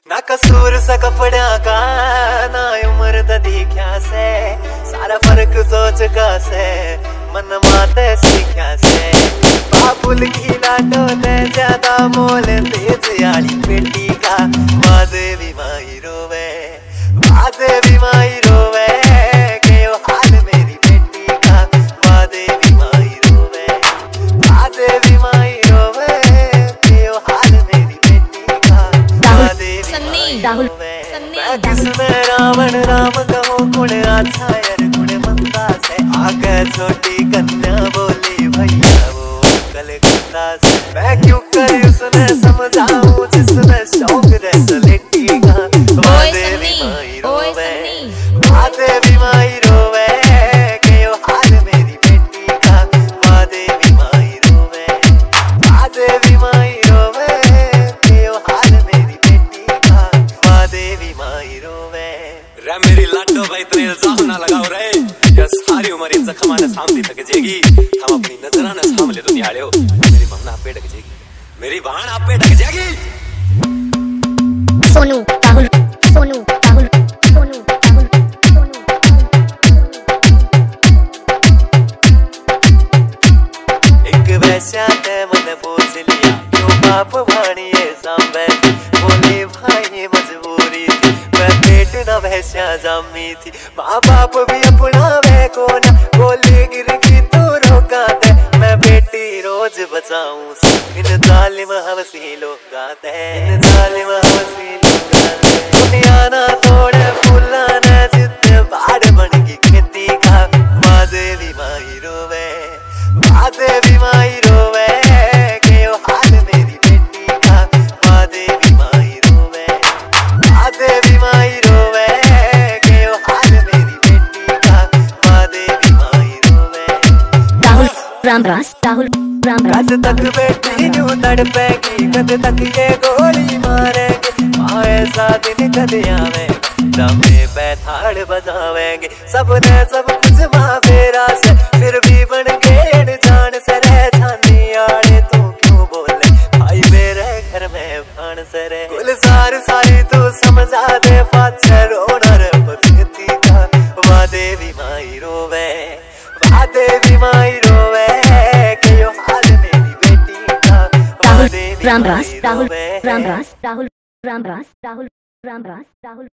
ना कसूर सा कपड़ा का ना उम्र दीख्या से सारा फर्क सोच का से मन माते सीख्या से बाबुल की लाटो ने ज्यादा मोल तेज आली बेटी का मादेवी माई रोवे मादेवी माई रोवे के यो हाल मेरी बेटी का मादेवी माई रोवे मादेवी माई रोवे के यो हाल मेरी बेटी का मादेवी राहुल किसमें रावण राम कहो गुण अच्छा यार गुण मंदा से आगे छोटी कन्या बोली भैया वो कलकत्ता से मैं क्यों कर उसने समझाऊं जिसने शौक रह लेटी का मादेवी माई रोवे मादेवी माई रोवे के यो हाल मेरी बेटी का मादेवी माई रोवे मादेवी माई रोवे के यो हाल मेरी बेटी का मादेवी माई रोवे रे मेरी लाडो भाई तेरे इल्जाम ना लगाओ रे ये सारी उम्र इन जख्माने सामने तक जेगी हम अपनी नजराने सामने दुनिया आड़े हो मेरी बहन आप पे ढक जेगी मेरी बहन आप पे ढक जेगी सोनू राहुल सोनू राहुल सोनू राहुल सोनू एक वैश्या ने मन पूछ लिया क्यों बाप भाणिए सांबे बोले भाई मजबूरी थी मैं पेट न वैश्या जामी थी माँ बाप भी अपना वे को ना बोले गिर की तो रोका दे मैं बेटी रोज बचाऊं इन जालिम हवसी लोग गाते इन जालिम हवसी लोग गाते दुनिया ना तोड़े फूला न जितने बाढ़ बन की खेती का मादेवी माई रोवे मादेवी माई रोवे के यो हाल मेरी बेटी का मादेवी माई रोवे मादेवी माई रोवे के यो हाल मेरी बेटी का मादेवी माई रोवे राहुल राहुल कद तक बेटी न्यू तड़पेगी कद तक ये गोली मारेंगे माँ ऐसा दिन कद आवेंगे दमे बैठाड़ बजावेंगे सबने सब कुछ माँ फेरा से फिर भी बन गए जान से रह जानी आड़े तू क्यों बोले भाई मेरे घर में भान से रे गुलजार सारी तू समझा दे पाछे रोना रे पछती का मादेवी माई रोवे मादेवी माई रोवे के यो हाल मेरी बेटी का मादेवी राहुल माई रोवे राहुल